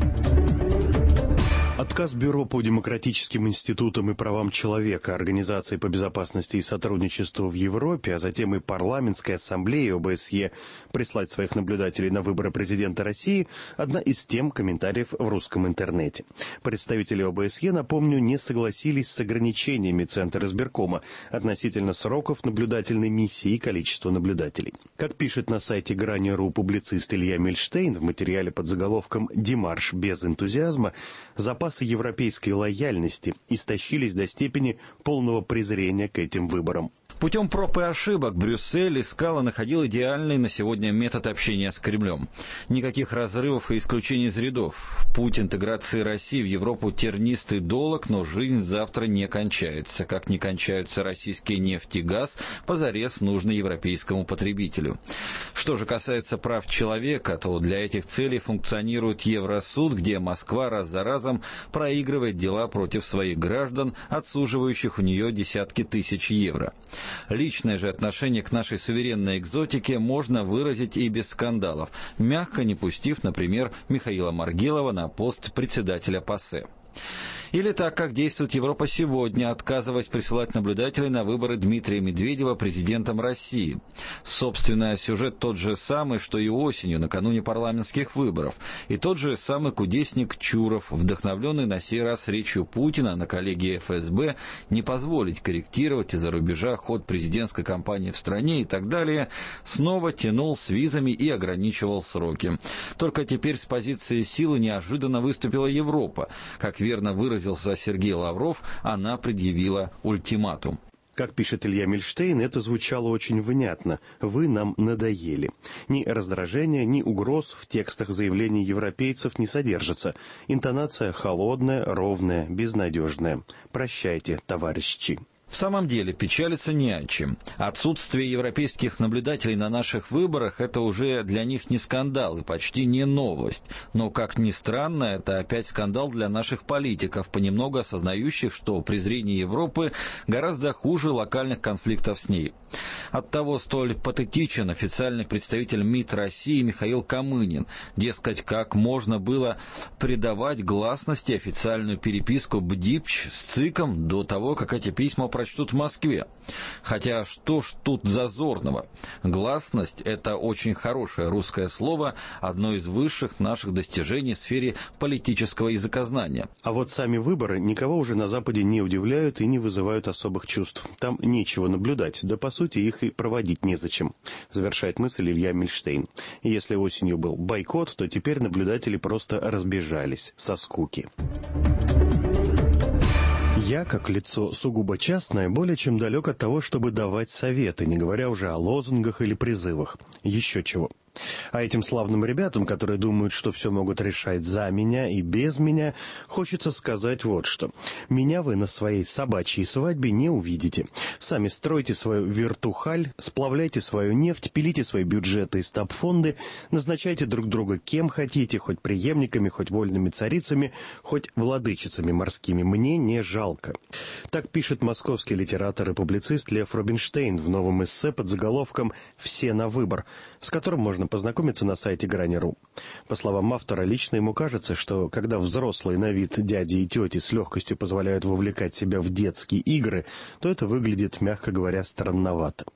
Отказ Бюро по демократическим институтам и правам человека, Организации по безопасности и сотрудничеству в Европе, а затем и Парламентской ассамблеи ОБСЕ прислать своих наблюдателей на выборы президента России – одна из тем комментариев в русском интернете. Представители ОБСЕ, напомню, не согласились с ограничениями Центра избиркома относительно сроков наблюдательной миссии и количества наблюдателей. Как пишет на сайте Грани.ру публицист Илья Мильштейн в материале под заголовком «Демарш без энтузиазма», запас Запасы европейской лояльности истощились до степени полного презрения к этим выборам. Путем проб и ошибок Брюссель искал и находил идеальный на сегодня метод общения с Кремлем. Никаких разрывов и исключений из рядов. Путь интеграции России в Европу тернистый долог, но жизнь завтра не кончается. Как не кончаются российские нефть и газ, позарез нужны европейскому потребителю. Что же касается прав человека, то для этих целей функционирует Евросуд, где Москва раз за разом проигрывает дела против своих граждан, отсуживающих у нее десятки тысяч евро. Личное же отношение к нашей суверенной экзотике можно выразить и без скандалов, мягко не пустив, например, Михаила Маргелова на пост председателя ПАСЕ. Или так, как действует Европа сегодня, отказываясь присылать наблюдателей на выборы Дмитрия Медведева президентом России. Собственно, сюжет тот же самый, что и осенью, накануне парламентских выборов. И тот же самый кудесник Чуров, вдохновленный на сей раз речью Путина на коллегии эф эс бэ, не позволить корректировать из-за рубежа ход президентской кампании в стране и так далее, снова тянул с визами и ограничивал сроки. Только теперь с позиции силы неожиданно выступила Европа. Как верно выразился Сергей Лавров, она предъявила ультиматум. Как пишет Илья Мильштейн, это звучало очень внятно. Вы нам надоели. Ни раздражения, ни угроз в текстах заявлений европейцев не содержится. Интонация холодная, ровная, безнадежная. Прощайте, товарищи. В самом деле, печалиться не о чем. Отсутствие европейских наблюдателей на наших выборах – это уже для них не скандал и почти не новость. Но, как ни странно, это опять скандал для наших политиков, понемногу осознающих, что презрение Европы гораздо хуже локальных конфликтов с ней. Оттого столь патетичен официальный представитель МИД России Михаил Камынин. Дескать, как можно было придавать гласности официальную переписку БДИПЧ с ЦИКом до того, как эти письма прочтут в Москве. Хотя что ж тут зазорного? Гласность – это очень хорошее русское слово, одно из высших наших достижений в сфере политического языкознания. А вот сами выборы никого уже на Западе не удивляют и не вызывают особых чувств. Там нечего наблюдать, да по сути их и проводить незачем, завершает мысль Илья Мильштейн. И если осенью был бойкот, то теперь наблюдатели просто разбежались со скуки. Я, как лицо сугубо частное, более чем далек от того, чтобы давать советы, не говоря уже о лозунгах или призывах. Еще чего. А этим славным ребятам, которые думают, что все могут решать за меня и без меня, хочется сказать вот что. Меня вы на своей собачьей свадьбе не увидите. Сами стройте свою вертухаль, сплавляйте свою нефть, пилите свои бюджеты и стабфонды, назначайте друг друга кем хотите, хоть преемниками, хоть вольными царицами, хоть владычицами морскими. Мне не жалко. Так пишет московский литератор и публицист Лев Рубинштейн в новом эссе под заголовком «Все на выбор», с которым можно познакомиться на сайте Грани.ру. По словам автора, лично ему кажется, что когда взрослые на вид дяди и тети с легкостью позволяют вовлекать себя в детские игры, то это выглядит, мягко говоря, странновато.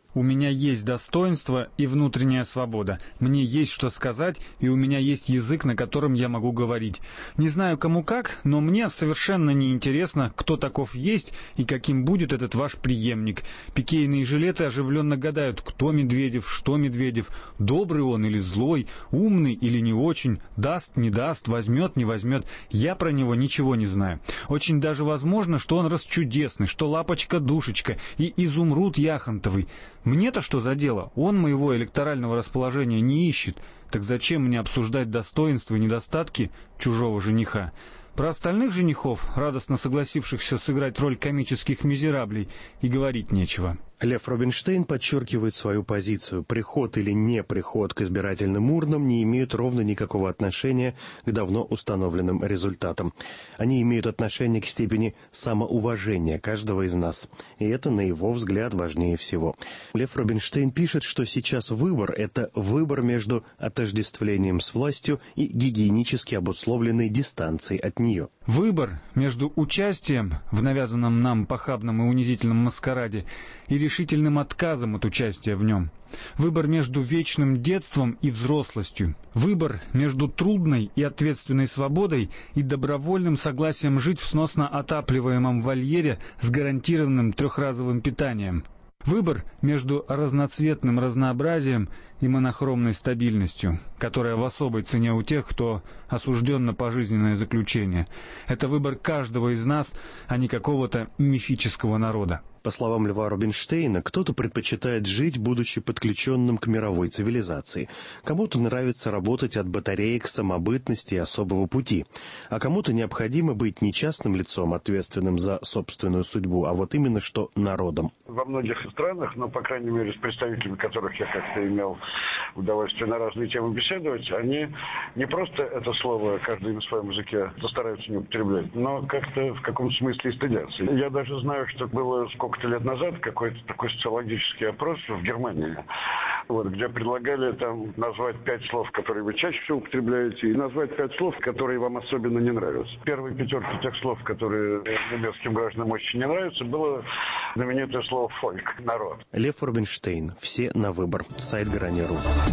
У меня есть достоинство и внутренняя свобода. Мне есть что сказать, и у меня есть язык, на котором я могу говорить. Не знаю, кому как, но мне совершенно не интересно, кто таков есть и каким будет этот ваш преемник. Пикейные жилеты оживленно гадают, кто Медведев, что Медведев, добрый он или злой, умный или не очень, даст, не даст, возьмет, не возьмет. Я про него ничего не знаю. Очень даже возможно, что он расчудесный, что лапочка-душечка и изумруд яхонтовый. Мне-то что за дело? Он моего электорального расположения не ищет. Так зачем мне обсуждать достоинства и недостатки чужого жениха? Про остальных женихов, радостно согласившихся сыграть роль комических мизераблей, и говорить нечего. Лев Рубинштейн подчеркивает свою позицию. Приход или не приход к избирательным урнам не имеют ровно никакого отношения к давно установленным результатам. Они имеют отношение к степени самоуважения каждого из нас. И это, на его взгляд, важнее всего. Лев Рубинштейн пишет, что сейчас выбор – это выбор между отождествлением с властью и гигиенически обусловленной дистанцией от нее. Выбор между участием в навязанном нам похабном и унизительном маскараде и решительным отказом от участия в нем. Выбор между вечным детством и взрослостью. Выбор между трудной и ответственной свободой и добровольным согласием жить в сносно отапливаемом вольере с гарантированным трехразовым питанием. Выбор между разноцветным разнообразием и монохромной стабильностью, которая в особой цене у тех, кто осужден на пожизненное заключение. Это выбор каждого из нас, а не какого-то мифического народа. По словам Льва Рубинштейна, кто-то предпочитает жить, будучи подключенным к мировой цивилизации. Кому-то нравится работать от батареек самобытности и особого пути. А кому-то необходимо быть не частным лицом, ответственным за собственную судьбу, а вот именно что народом. Во многих странах, но, по крайней мере, с представителями которых я как-то имел удовольствие на разные темы беседовать, они не просто это слово, каждый на своем языке, стараются не употреблять, но как-то в каком-то смысле и стыдятся. Я даже знаю, что было сколько-то лет назад какой-то такой социологический опрос в Германии, вот, где предлагали там назвать пять слов, которые вы чаще всего употребляете, и назвать пять слов, которые вам особенно не нравятся. Первой пятерки тех слов, которые немецким гражданам очень не нравятся, было знаменитое слово «фольк» — «народ». Лев Рубинштейн. Все на выбор. Сайт Грани.ру.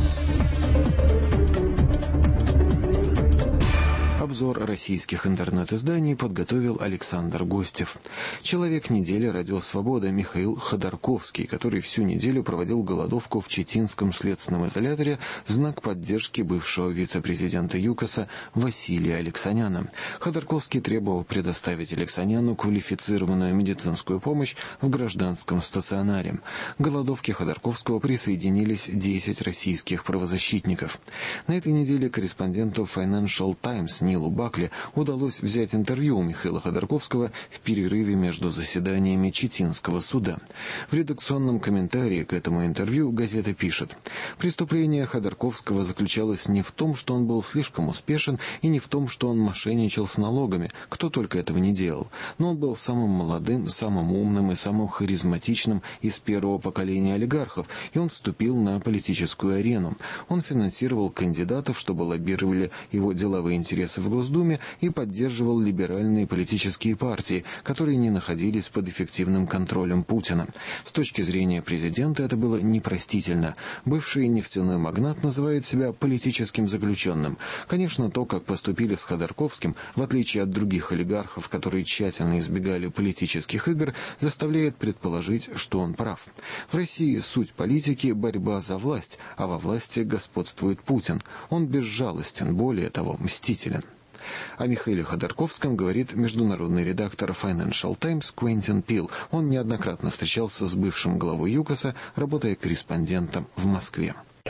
Обзор российских интернет-изданий подготовил Александр Гостев. Человек недели «Радио Свобода» Михаил Ходорковский, который всю неделю проводил голодовку в Читинском следственном изоляторе в знак поддержки бывшего вице-президента ЮКОСа Василия Алексаняна. Ходорковский требовал предоставить Алексаняну квалифицированную медицинскую помощь в гражданском стационаре. К голодовке Ходорковского присоединились десять российских правозащитников. На этой неделе корреспонденту Financial Times Нилу Бакли удалось взять интервью у Михаила Ходорковского в перерыве между заседаниями Читинского суда. В редакционном комментарии к этому интервью газета пишет: «Преступление Ходорковского заключалось не в том, что он был слишком успешен, и не в том, что он мошенничал с налогами, кто только этого не делал, но он был самым молодым, самым умным и самым харизматичным из первого поколения олигархов, и он вступил на политическую арену. Он финансировал кандидатов, чтобы лоббировали его деловые интересы в Госдуме, и поддерживал либеральные политические партии, которые не находились под эффективным контролем Путина. С точки зрения президента это было непростительно. Бывший нефтяной магнат называет себя политическим заключенным. Конечно, то, как поступили с Ходорковским, в отличие от других олигархов, которые тщательно избегали политических игр, заставляет предположить, что он прав. В России суть политики – борьба за власть, а во власти господствует Путин. Он безжалостен, более того, мстителен». О Михаиле Ходорковском говорит международный редактор Financial Times Квентин Пил. Он неоднократно встречался с бывшим главой ЮКОСа, работая корреспондентом в Москве.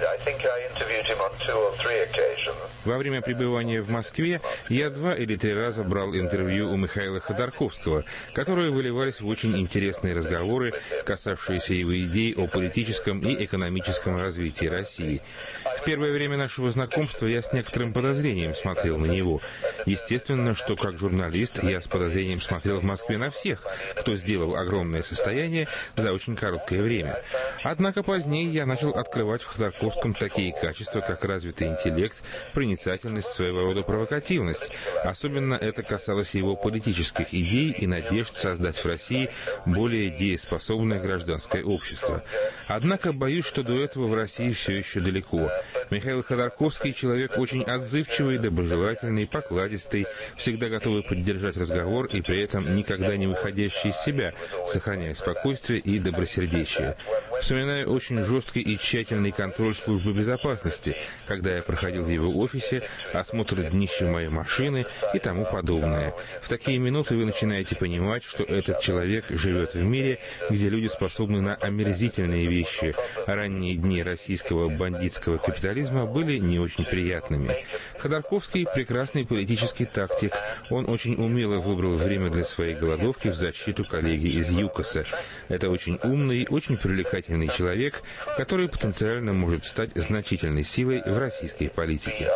Во время пребывания в Москве я два или три раза брал интервью у Михаила Ходорковского, которые выливались в очень интересные разговоры, касавшиеся его идей о политическом и экономическом развитии России. В первое время нашего знакомства я с некоторым подозрением смотрел на него. Естественно, что как журналист я с подозрением смотрел в Москве на всех, кто сделал огромное состояние за очень короткое время. Однако позднее я начал открывать в Ходорковском такие качества, как развитый интеллект проницательность, своего рода провокативность. Особенно это касалось его политических идей и надежд создать в России более дееспособное гражданское общество. Однако боюсь, что до этого в России все еще далеко. Михаил Ходорковский — человек очень отзывчивый, доброжелательный, покладистый, всегда готовый поддержать разговор и при этом никогда не выходящий из себя, сохраняя спокойствие и добросердечие. Вспоминаю очень жесткий и тщательный контроль службы безопасности, когда я проходил в его офисе, осмотр днища моей машины и тому подобное. В такие минуты вы начинаете понимать, что этот человек живет в мире, где люди способны на омерзительные вещи. Ранние дни российского бандитского капитализма были не очень приятными. Ходорковский — прекрасный политический тактик. Он очень умело выбрал время для своей голодовки в защиту коллеги из ЮКОСа. Это очень умный, очень привлекательный человек, который потенциально может стать значительной силой в российской политике.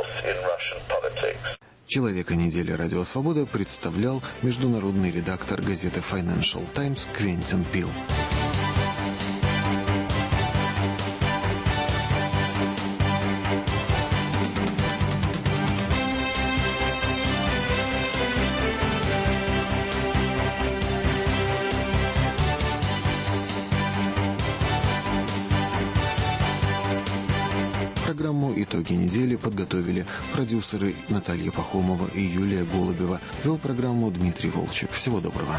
Человека недели «Радио Свобода» представлял международный редактор газеты Financial Times Квентин Пил. Программу «Итоги недели» подготовили продюсеры Наталья Пахомова и Юлия Голубева. Вел программу Дмитрий Волчек. Всего доброго.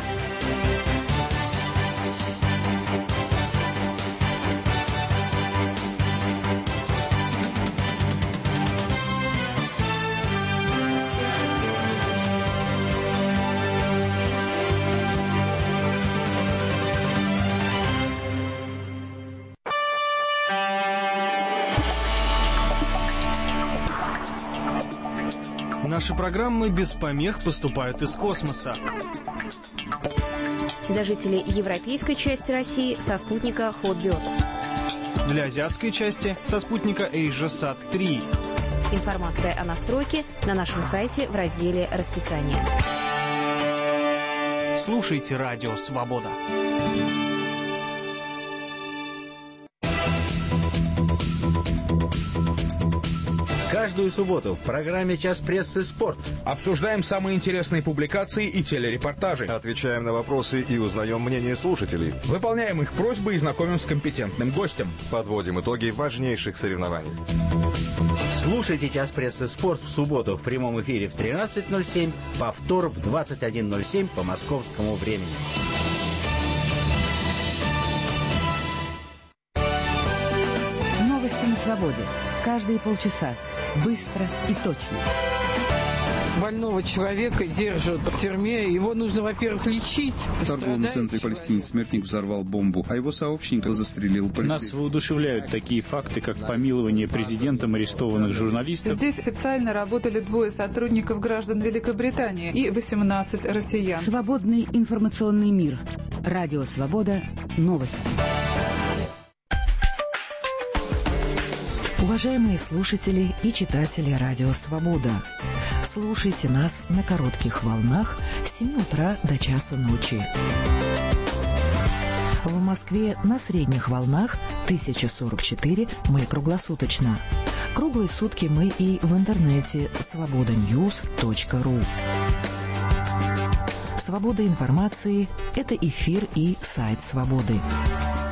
Наши программы без помех поступают из космоса. Для жителей европейской части России со спутника Hotbird. Для азиатской части со спутника AsiaSat три. Информация о настройке на нашем сайте в разделе «Расписание». Слушайте «Радио Свобода». Каждую субботу в программе «Час прессы. Спорт» обсуждаем самые интересные публикации и телерепортажи. Отвечаем на вопросы и узнаем мнение слушателей. Выполняем их просьбы и знакомим с компетентным гостем. Подводим итоги важнейших соревнований. Слушайте «Час прессы. Спорт» в субботу в прямом эфире в тринадцать ноль семь, повтор в двадцать один ноль семь по московскому времени. Новости на свободе. Каждые полчаса. Быстро и точно. Больного человека держат в тюрьме. Его нужно, во-первых, лечить. В торговом центре палестинец смертник взорвал бомбу, а его сообщника застрелил полицейский. Нас воодушевляют такие факты, как помилование президентом арестованных журналистов. Здесь официально работали двое сотрудников граждан Великобритании и восемнадцать россиян. Свободный информационный мир. Радио Свобода. Новости. Уважаемые слушатели и читатели «Радио Свобода», слушайте нас на коротких волнах с семи утра до часу ночи. В Москве на средних волнах тысяча сорок четыре мы круглосуточно. Круглые сутки мы и в интернете свобода ньюс точка ру. Свобода информации – это эфир и сайт «Свободы».